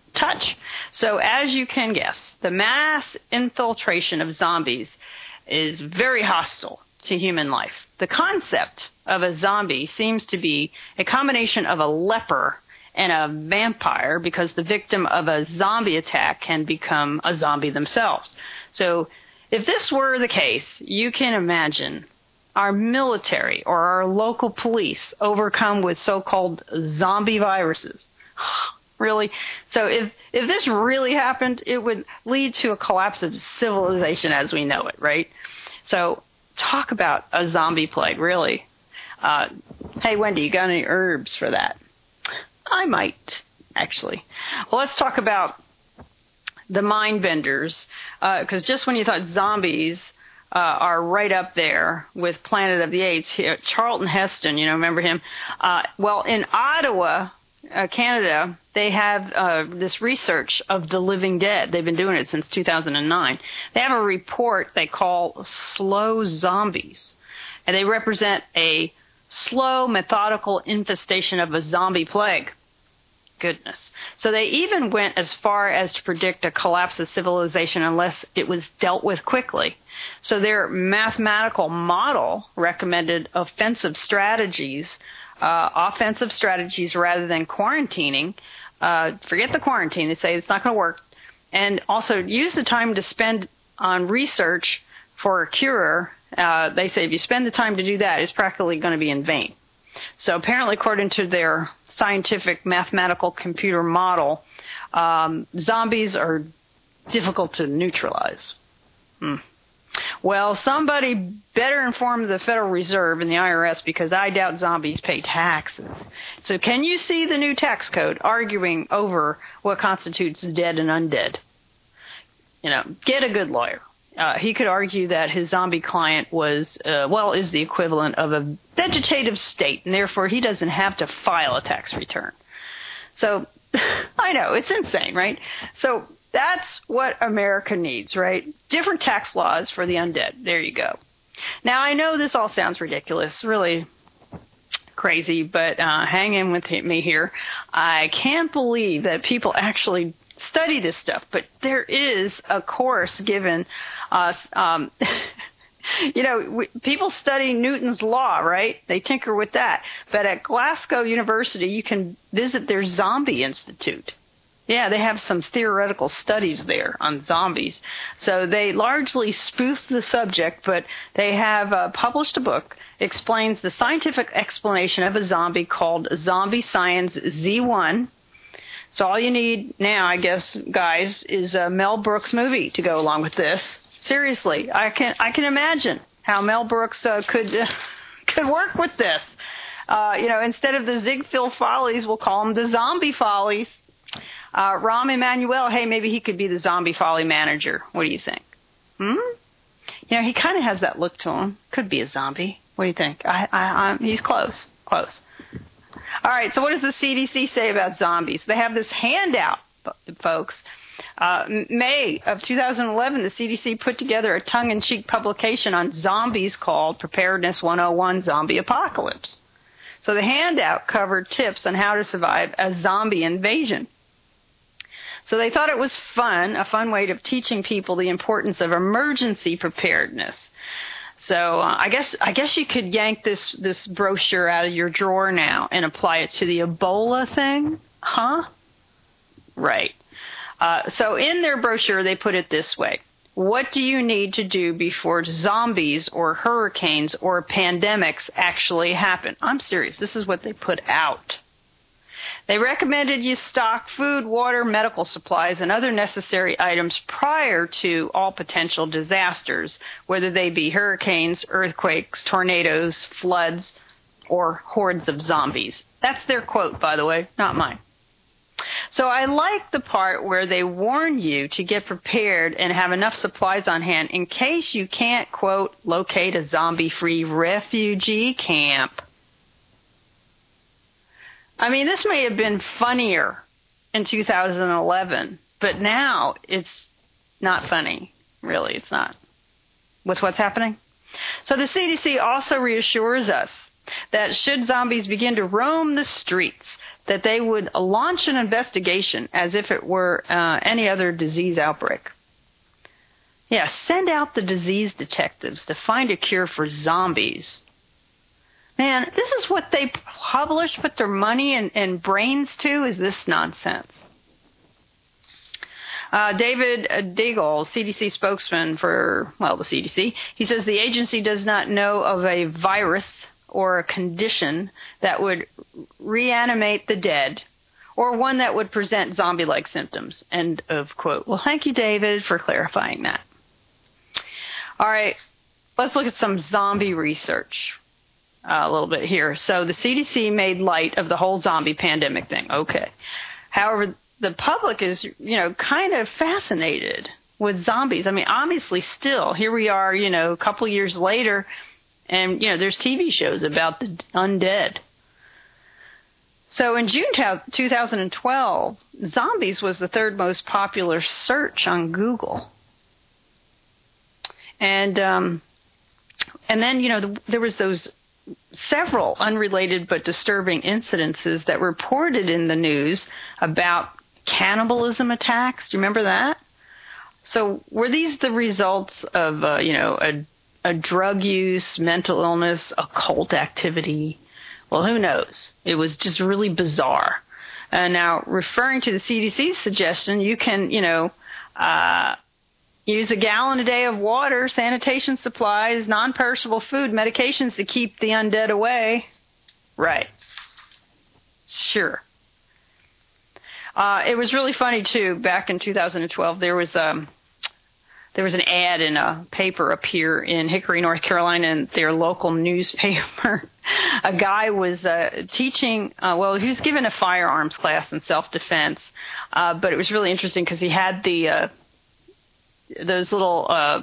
touch. So as you can guess, the mass infiltration of zombies is very hostile to human life. The concept of a zombie seems to be a combination of a leper and a vampire, because the victim of a zombie attack can become a zombie themselves. So if this were the case, you can imagine our military or our local police overcome with so-called zombie viruses. Really? So if, if this really happened, it would lead to a collapse of civilization as we know it, right? So talk about a zombie plague, really. Uh, hey, Wendy, you got any herbs for that? I might, actually. Well, let's talk about the mind benders, because uh, just when you thought zombies uh, are right up there with Planet of the Apes, here, Charlton Heston, you know, remember him? Uh, well, in Ottawa, uh, Canada, they have uh, this research of the living dead. They've been doing it since two thousand nine. They have a report they call Slow Zombies, and they represent a slow, methodical infestation of a zombie plague. Goodness. So they even went as far as to predict a collapse of civilization unless it was dealt with quickly. So their mathematical model recommended offensive strategies, uh, offensive strategies rather than quarantining. Uh, forget the quarantine. They say it's not going to work. And also use the time to spend on research for a cure. Uh, they say if you spend the time to do that, it's practically going to be in vain. So apparently, according to their scientific mathematical computer model, um, zombies are difficult to neutralize. Hmm. Well, somebody better inform the Federal Reserve and the I R S, because I doubt zombies pay taxes. So can you see the new tax code arguing over what constitutes dead and undead? You know, get a good lawyer. Uh, he could argue that his zombie client was, uh, well, is the equivalent of a vegetative state, and therefore he doesn't have to file a tax return. So, I know, it's insane, right? So that's what America needs, right? Different tax laws for the undead. There you go. Now, I know this all sounds ridiculous, really crazy, but uh, hang in with me here. I can't believe that people actually study this stuff, but there is a course given us. Um, you know, we, people study Newton's law, right? They tinker with that. But at Glasgow University, you can visit their Zombie Institute. Yeah, they have some theoretical studies there on zombies. So they largely spoof the subject, but they have uh, published a book explains the scientific explanation of a zombie called Zombie Science Z one. So all you need now, I guess, guys, is a Mel Brooks movie to go along with this. Seriously, I can I can imagine how Mel Brooks uh, could uh, could work with this. Uh, you know, instead of the Ziegfeld Follies, we'll call them the Zombie Follies. Uh, Rahm Emanuel, hey, maybe he could be the Zombie Folly manager. What do you think? Hmm? You know, he kind of has that look to him. Could be a zombie. What do you think? I, I, I'm, he's close, close. All right, so what does the C D C say about zombies? They have this handout, folks. Uh, May of two thousand eleven, the C D C put together a tongue-in-cheek publication on zombies called Preparedness one oh one Zombie Apocalypse. So the handout covered tips on how to survive a zombie invasion. So they thought it was fun, a fun way of teaching people the importance of emergency preparedness. So uh, I guess I guess you could yank this, this brochure out of your drawer now and apply it to the Ebola thing, huh? Right. Uh, so in their brochure, they put it this way. What do you need to do before zombies or hurricanes or pandemics actually happen? I'm serious. This is what they put out. They recommended you stock food, water, medical supplies, and other necessary items prior to all potential disasters, whether they be hurricanes, earthquakes, tornadoes, floods, or hordes of zombies. That's their quote, by the way, not mine. So I like the part where they warn you to get prepared and have enough supplies on hand in case you can't, quote, locate a zombie-free refugee camp. I mean, this may have been funnier in two thousand eleven, but now it's not funny. Really, it's not. With what's happening? So the C D C also reassures us that should zombies begin to roam the streets, that they would launch an investigation as if it were uh, any other disease outbreak. Yeah, send out the disease detectives to find a cure for zombies. Man, this is what they publish, put their money and, and brains to, is this nonsense. Uh, David Deagle, C D C spokesman for, well, the C D C, he says the agency does not know of a virus or a condition that would reanimate the dead or one that would present zombie-like symptoms. End of quote. Well, thank you, David, for clarifying that. All right, let's look at some zombie research uh, a little bit here. So the C D C made light of the whole zombie pandemic thing. Okay. However, the public is, you know, kind of fascinated with zombies. I mean, obviously still, here we are, you know, a couple years later, and, you know, there's T V shows about the undead. So in June two thousand twelve, zombies was the third most popular search on Google. And um, and then, you know, the, there was those several unrelated but disturbing incidences that were reported in the news about cannibalism attacks. Do you remember that? So were these the results of, uh, you know, a, a drug use, mental illness, occult activity? Well, who knows? It was just really bizarre. Uh, now, referring to the C D C's suggestion, you can, you know, uh, use a gallon a day of water, sanitation supplies, non-perishable food, medications to keep the undead away. Right. Sure. Uh, it was really funny, too. Back in two thousand twelve, there was um, there was an ad in a paper up here in Hickory, North Carolina, in their local newspaper. A guy was uh, teaching, uh, well, he was given a firearms class in self-defense, uh, but it was really interesting because he had the uh, those little, uh,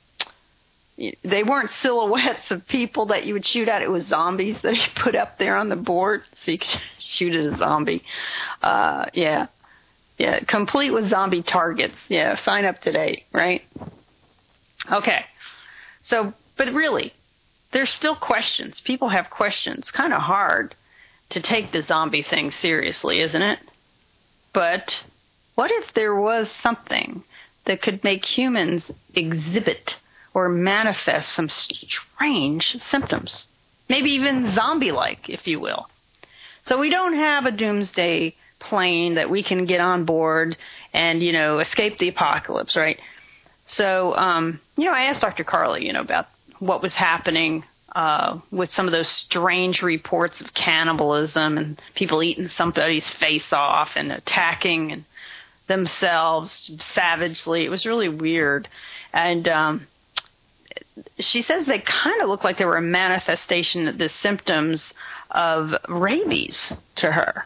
they weren't silhouettes of people that you would shoot at. It was zombies that he put up there on the board so you could shoot at a zombie. Uh, yeah. Yeah, complete with zombie targets. Yeah, sign up today, right? Okay. So, but really, there's still questions. People have questions. Kind of hard to take the zombie thing seriously, isn't it? But what if there was something that could make humans exhibit or manifest some strange symptoms? Maybe even zombie-like, if you will. So we don't have a doomsday plane that we can get on board and, you know, escape the apocalypse, right? So, um, you know, I asked Doctor Carly, you know, about what was happening uh, with some of those strange reports of cannibalism and people eating somebody's face off and attacking and themselves savagely. It was really weird. And um, she says they kind of looked like they were a manifestation of the symptoms of rabies to her.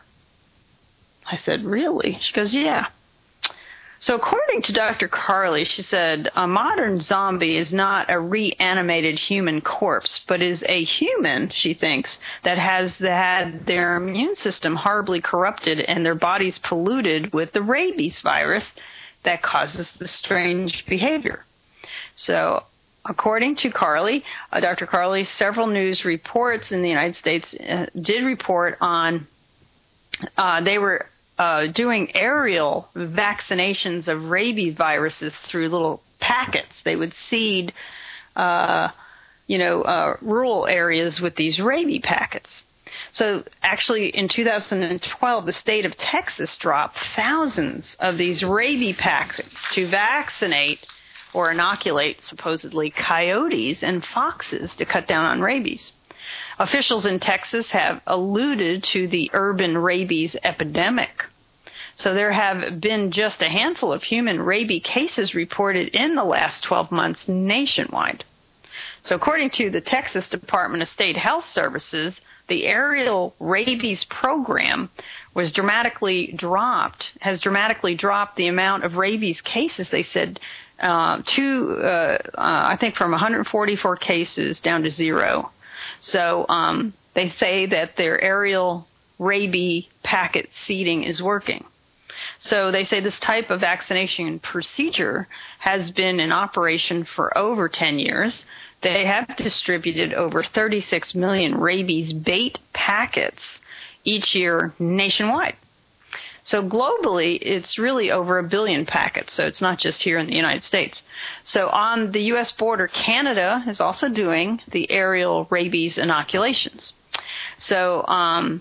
I said, really? She goes, yeah. So according to Doctor Carly, she said, a modern zombie is not a reanimated human corpse, but is a human, she thinks, that has had their immune system horribly corrupted and their bodies polluted with the rabies virus that causes the strange behavior. So according to Carly, uh, Doctor Carly, several news reports in the United States uh, did report on, uh, they were Uh, doing aerial vaccinations of rabies viruses through little packets. They would seed, uh, you know, uh, rural areas with these rabies packets. So actually in two thousand twelve, the state of Texas dropped thousands of these rabies packets to vaccinate or inoculate supposedly coyotes and foxes to cut down on rabies. Officials in Texas have alluded to the urban rabies epidemic. So there have been just a handful of human rabies cases reported in the last twelve months nationwide. So according to the Texas Department of State Health Services, the aerial rabies program was dramatically dropped, has dramatically dropped the amount of rabies cases, they said, uh, to, uh, uh, I think from one hundred forty-four cases down to zero. So um, they say that their aerial rabies packet seeding is working. So they say this type of vaccination procedure has been in operation for over ten years. They have distributed over thirty-six million rabies bait packets each year nationwide. So globally, it's really over a billion packets, so it's not just here in the United States. So on the U S border, Canada is also doing the aerial rabies inoculations. So, um,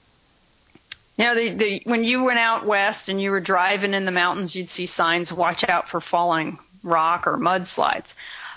you know, the, the, when you went out west and you were driving in the mountains, you'd see signs, watch out for falling rock or mudslides.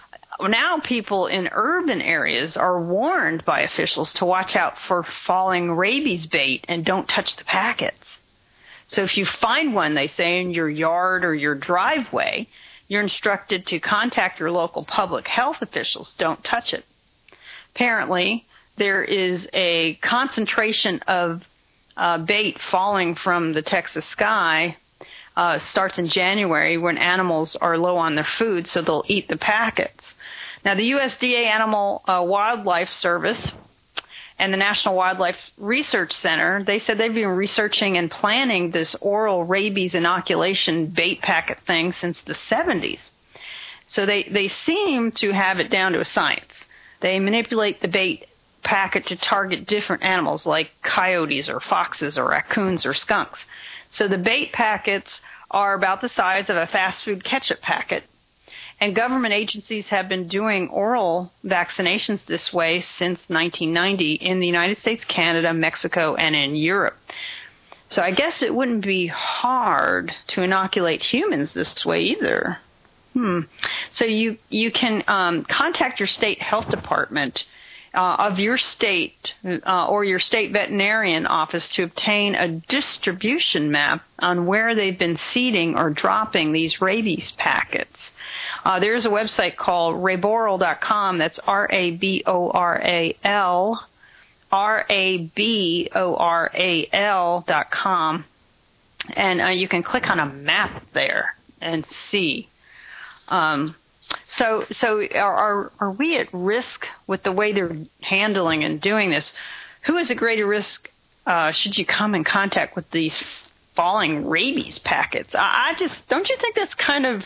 Now people in urban areas are warned by officials to watch out for falling rabies bait and don't touch the packets. So if you find one, they say, in your yard or your driveway, you're instructed to contact your local public health officials. Don't touch it. Apparently, there is a concentration of uh, bait falling from the Texas sky. Uh, starts in January when animals are low on their food, so they'll eat the packets. Now, the U S D A Animal uh, Wildlife Service and the National Wildlife Research Center, they said they've been researching and planning this oral rabies inoculation bait packet thing since the seventies. So they, they seem to have it down to a science. They manipulate the bait packet to target different animals like coyotes or foxes or raccoons or skunks. So the bait packets are about the size of a fast food ketchup packet. And government agencies have been doing oral vaccinations this way since nineteen ninety in the United States, Canada, Mexico, and in Europe. So I guess it wouldn't be hard to inoculate humans this way either. Hmm. So you, you can um, contact your state health department uh, of your state uh, or your state veterinarian office to obtain a distribution map on where they've been seeding or dropping these rabies packets. Uh, there's a website called raboral dot com. That's R A B O R A L, R A B O R A L dot com. And uh, you can click on a map there and see. Um, so so are, are, are we at risk with the way they're handling and doing this? Who is at greater risk uh, should you come in contact with these falling rabies packets? I, I just, don't you think that's kind of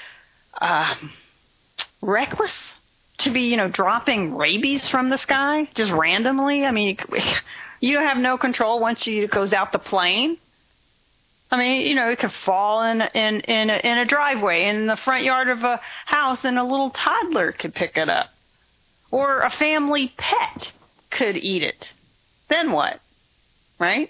Uh, reckless to be, you know, dropping rabies from the sky just randomly? I mean, you have no control once you, it goes out the plane. I mean, you know, it could fall in in in a, in a driveway in the front yard of a house, and a little toddler could pick it up, or a family pet could eat it. Then what? Right?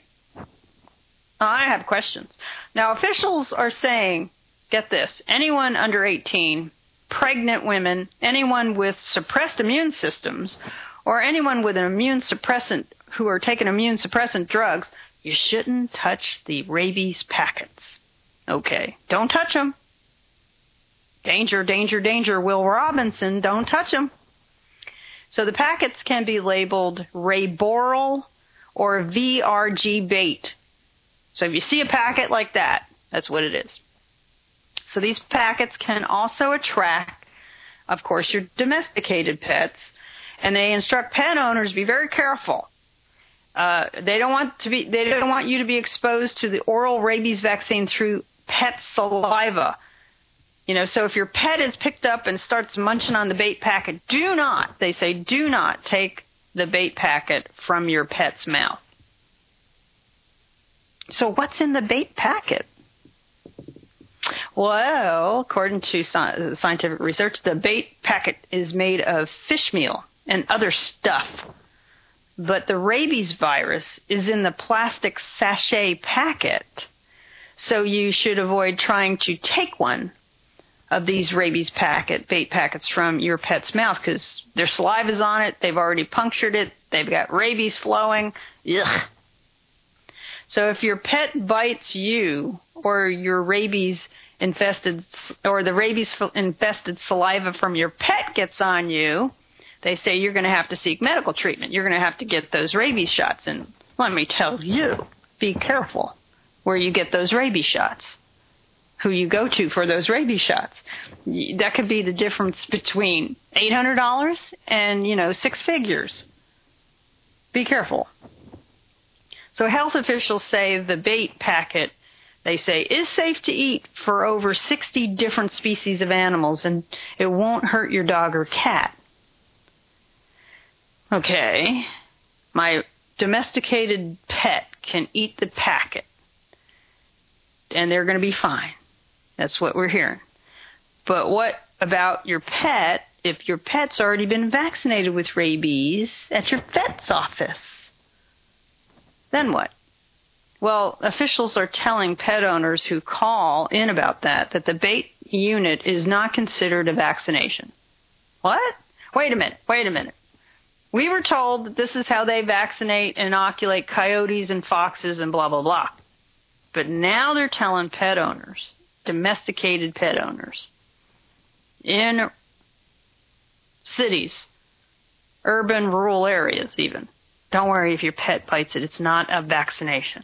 I have questions. Now, officials are saying, get this, anyone under eighteen, pregnant women, anyone with suppressed immune systems, or anyone with an immune suppressant who are taking immune suppressant drugs, you shouldn't touch the rabies packets. Okay, don't touch them. Danger, danger, danger, Will Robinson, don't touch them. So the packets can be labeled Raboral or V R G bait. So if you see a packet like that, that's what it is. So these packets can also attract, of course, your domesticated pets, and they instruct pet owners to be very careful. Uh, they don't want to be, they don't want you to be exposed to the oral rabies vaccine through pet saliva. You know, so if your pet is picked up and starts munching on the bait packet, do not, they say, do not take the bait packet from your pet's mouth. So what's in the bait packet? Well, according to scientific research, the bait packet is made of fish meal and other stuff. But the rabies virus is in the plastic sachet packet. So you should avoid trying to take one of these rabies packet, bait packets from your pet's mouth, because their saliva's on it, they've already punctured it, they've got rabies flowing. Ugh. So if your pet bites you, or your rabies infested, or the rabies infested saliva from your pet gets on you, they say you're going to have to seek medical treatment. You're going to have to get those rabies shots. And let me tell you, be careful where you get those rabies shots, who you go to for those rabies shots. That could be the difference between eight hundred dollars and, you know, six figures. Be careful. So health officials say the bait packet, they say, is safe to eat for over sixty different species of animals, and it won't hurt your dog or cat. Okay. My domesticated pet can eat the packet, and they're going to be fine. That's what we're hearing. But what about your pet if your pet's already been vaccinated with rabies at your vet's office? Then what? Well, officials are telling pet owners who call in about that that the bait unit is not considered a vaccination. What? Wait a minute, wait a minute. We were told that this is how they vaccinate and inoculate coyotes and foxes and blah, blah, blah. But now they're telling pet owners, domesticated pet owners, in cities, urban, rural areas even, don't worry if your pet bites it, it's not a vaccination.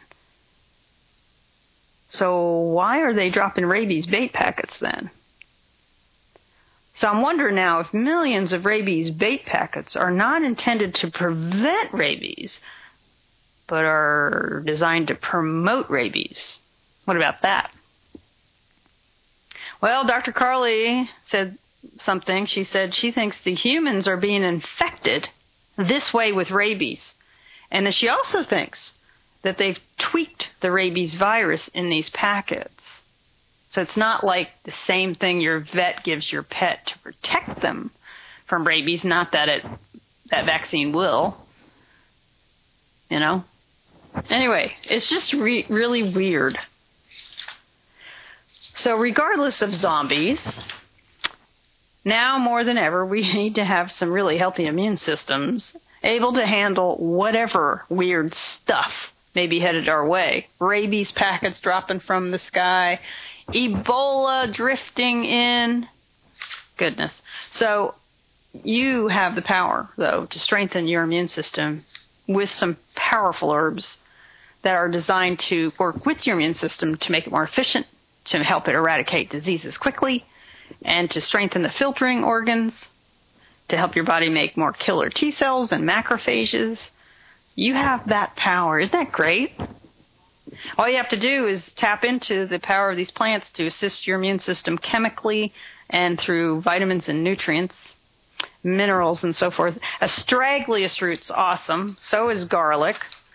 So why are they dropping rabies bait packets then? So I'm wondering now if millions of rabies bait packets are not intended to prevent rabies, but are designed to promote rabies. What about that? Well, Doctor Carly said something. She said she thinks the humans are being infected this way with rabies. And that she also thinks that they've tweaked the rabies virus in these packets. So it's not like the same thing your vet gives your pet to protect them from rabies, not that it that vaccine will. You know? Anyway, it's just re- really weird. So regardless of zombies, now more than ever, we need to have some really healthy immune systems able to handle whatever weird stuff may be headed our way. Rabies packets dropping from the sky, Ebola drifting in. Goodness. So you have the power, though, to strengthen your immune system with some powerful herbs that are designed to work with your immune system to make it more efficient, to help it eradicate diseases quickly, and to strengthen the filtering organs, to help your body make more killer T cells and macrophages. You have that power. Isn't that great? All you have to do is tap into the power of these plants to assist your immune system chemically and through vitamins and nutrients, minerals and so forth. Astragalus root's awesome. So is garlic.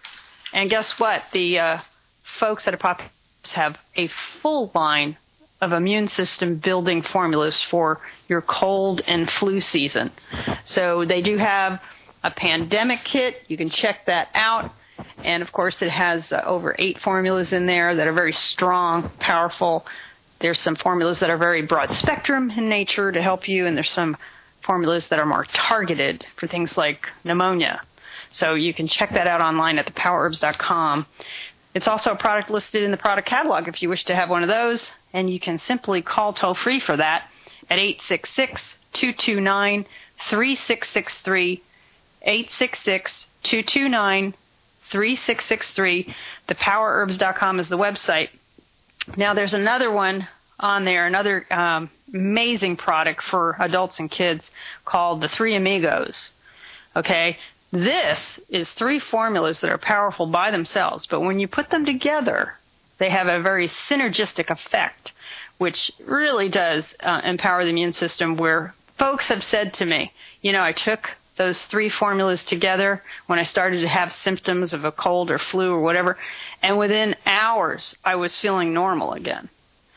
And guess what? The uh, folks at Apotheosis have a full line of immune system building formulas for your cold and flu season. So they do have a pandemic kit. You can check that out. And, of course, it has uh, over eight formulas in there that are very strong, powerful. There's some formulas that are very broad spectrum in nature to help you, and there's some formulas that are more targeted for things like pneumonia. So you can check that out online at the power herbs dot com. It's also a product listed in the product catalog if you wish to have one of those, and you can simply call toll-free for that at eight six six, two two nine, three six six three, eight six six, two two nine, three six six three. the power herbs dot com is the website. Now, there's another one on there, another um, amazing product for adults and kids called the Three Amigos. Okay? This is three formulas that are powerful by themselves, but when you put them together, they have a very synergistic effect, which really does uh, empower the immune system, where folks have said to me, you know, I took those three formulas together when I started to have symptoms of a cold or flu or whatever, and within hours I was feeling normal again.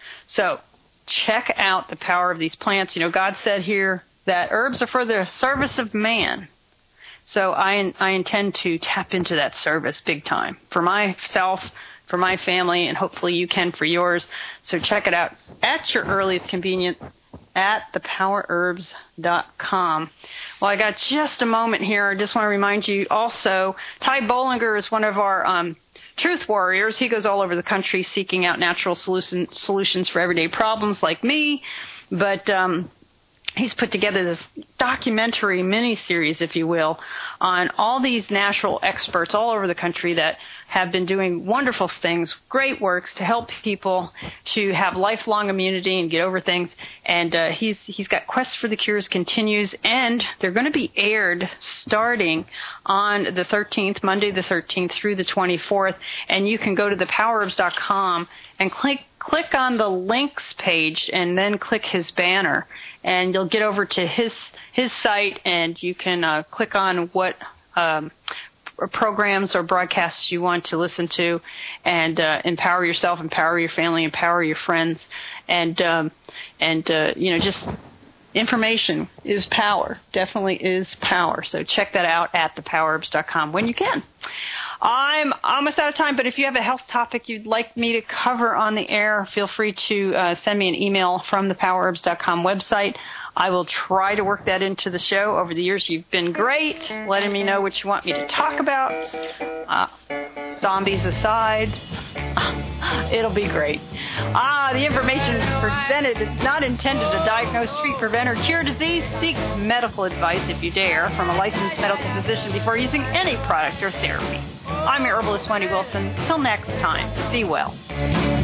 So check out the power of these plants. You know, God said here that herbs are for the service of man. So I, I intend to tap into that service big time for myself, for my family, and hopefully you can for yours. So check it out at your earliest convenience at the power herbs dot com. Well, I got just a moment here. I just want to remind you also, Ty Bollinger is one of our um, truth warriors. He goes all over the country seeking out natural solution, solutions for everyday problems like me. But um, he's put together this documentary mini-series, if you will, on all these natural experts all over the country that have been doing wonderful things, great works to help people to have lifelong immunity and get over things. And uh, he's he's got Quest for the Cures continues, and they're going to be aired starting on the thirteenth, Monday the thirteenth through the twenty-fourth. And you can go to the power herbs dot com and click click on the links page and then click his banner, and you'll get over to his his site, and you can uh, click on what um, programs or broadcasts you want to listen to, and uh, empower yourself, empower your family, empower your friends, and um, and uh, you know, just information is power. Definitely is power. So check that out at the power herbs dot com when you can. I'm almost out of time, but if you have a health topic you'd like me to cover on the air, feel free to uh, send me an email from the power herbs dot com website. I will try to work that into the show. Over the years, you've been great, letting me know what you want me to talk about. Uh, zombies aside, it'll be great. Ah, the information presented is not intended to diagnose, treat, prevent, or cure disease. Seek medical advice, if you dare, from a licensed medical physician before using any product or therapy. I'm your herbalist, Wendy Wilson. Till next time, be well.